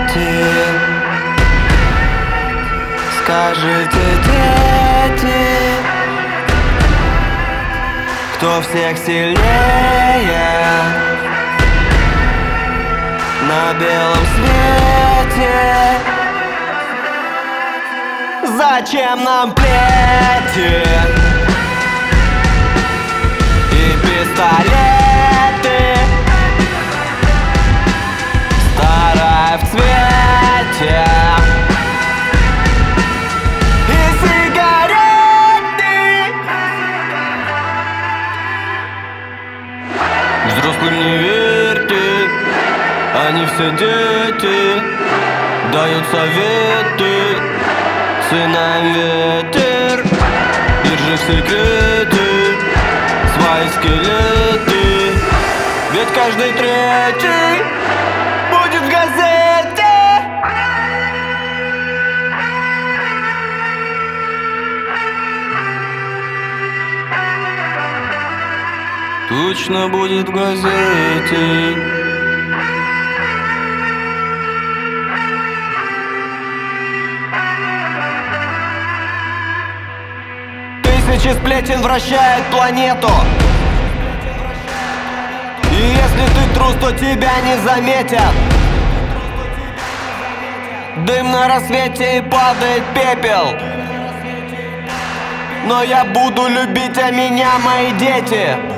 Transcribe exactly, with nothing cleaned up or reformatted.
Скажите, дети, кто всех сильнее на белом свете? Зачем нам плети и пистолеты? Старая в цвете и сигареты. Взрослым не верьте, они все дети, дают советы. Сынам ветер, держи в секрете свои скелеты, ведь каждый третий будет в газете. Точно будет в газете. Тысячи сплетен вращают планету, и если ты трус, то тебя не заметят. Дым на рассвете и падает пепел, но я буду любить, а меня мои дети.